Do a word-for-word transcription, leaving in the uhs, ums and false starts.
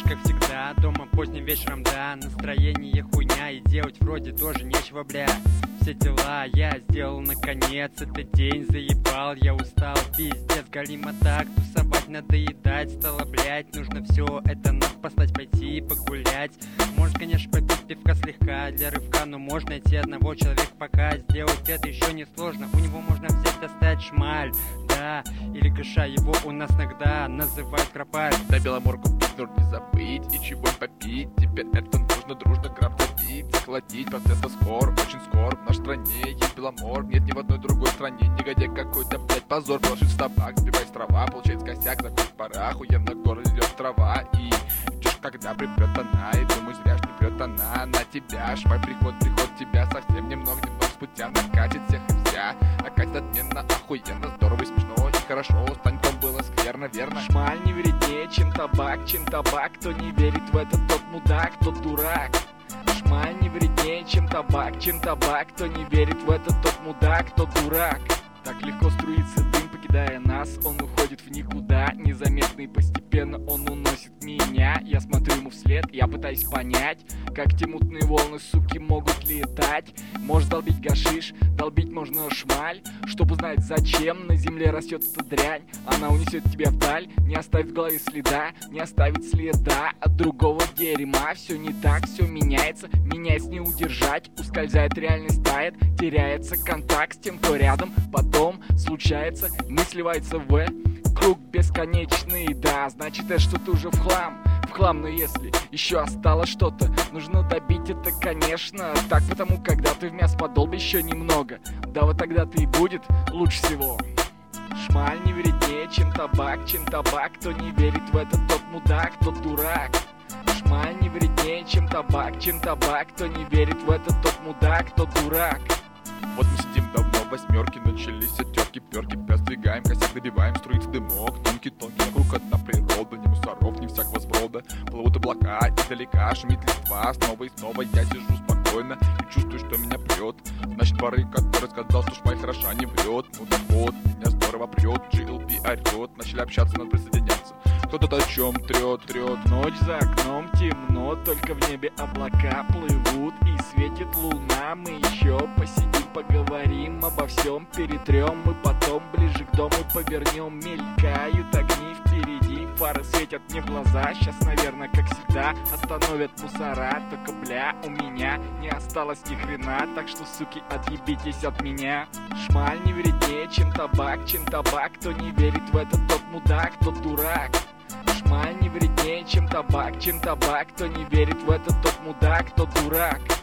как всегда, дома поздним вечером, да. Настроение хуйня, и делать вроде тоже нечего, бля. Все дела я сделал наконец, этот день заебал, я устал, пиздец, галима так, тусовать, надоедать стало, блять. Нужно все это послать, пойти погулять. Можно, конечно, попить пивка слегка для рывка, но можно найти одного человека пока. Сделать это еще не сложно, у него можно взять, достать шмаль, да. Или кыша, его у нас иногда называют кропаль. На Беломорку пикнуть не забыть и чего попить. Теперь это нужно дружно грамм забить, захватить, процесс скор, очень скор. В нашей стране есть Беломор, нет ни в одной другой стране. Негодяй какой-то, блять, позор. Положить в табак, сбивать трава, получается косяк, заходит пора. Охуенно горы льет трава. И ждешь, когда припрет она, и думаешь, зря ж не прет она на тебя. Шмаль, приход, приход тебя совсем немного, немного спустя накатит всех и вся. А катит отменно, охуенно, здорово и смешно, и хорошо. Станьком было скверно, верно. Шмаль не вреднее, чем табак, чем табак. Кто не верит в это, тот мудак, тот дурак. Шмаль не вреднее, чем табак, чем табак. Кто не верит в это, тот мудак, тот дурак. Так легко струится дым, покидая нас, он уходит в никуда. Незаметно и постепенно он уносит меня. Я смотрю ему вслед, я пытаюсь понять, как те мутные волны, суки, могут летать. Может долбить гашиш, долбить можно шмаль, чтобы узнать, зачем на земле растет эта дрянь. Она унесет тебя вдаль, не оставит в голове следа, не оставит следа от другого дерьма. Все не так, все меняется, меняется не удержать. Ускользает реальность, тает, теряется контакт с тем, кто рядом. Потом случается, мы сливается в круг бесконечный, да, значит это что-то уже в хлам. В хлам, но если еще осталось что-то, нужно добить это, конечно. Так, потому когда ты в мясо подолб еще немного, да вот тогда-то и будет лучше всего. Шмаль не вреднее, чем табак, чем табак. Кто не верит в это, тот мудак, тот дурак. Шмаль не вреднее, чем табак, чем табак. Кто не верит в это, тот мудак, тот дурак. Вот мы сидим давно, восьмерки, начались оттерки, перки, продвигаем, косяк добиваем, струится дымок, тонкий-тонкий, вокруг одна природа, ни мусоров, ни всякого сброда. Плывут облака, издалека шумит листва, снова и снова я сижу спокойно и чувствую, что меня прет. Значит, воры, который сказал, что шмаль хороша не врет. Ну так вот, меня здорово прет, джи эл пи орет, начали общаться, надо присоединяться. Кто-то о чем трет, трет. Ночь за окном темно, только в небе облака плывут и светит луна. Мы еще посидим, поговорим обо всем, перетрем. Мы потом ближе к дому повернем. Мелькают огни впереди, фары светят мне в глаза. Сейчас, наверное, как всегда, остановят мусора. Только, бля, у меня не осталось ни хрена, так что, суки, отъебитесь от меня. Шмаль не вреднее, чем табак, чем табак. Кто не верит в это, тот мудак, тот дурак. Шмаль не вреднее, чем табак, чем табак. Кто не верит в это, тот мудак, тот дурак.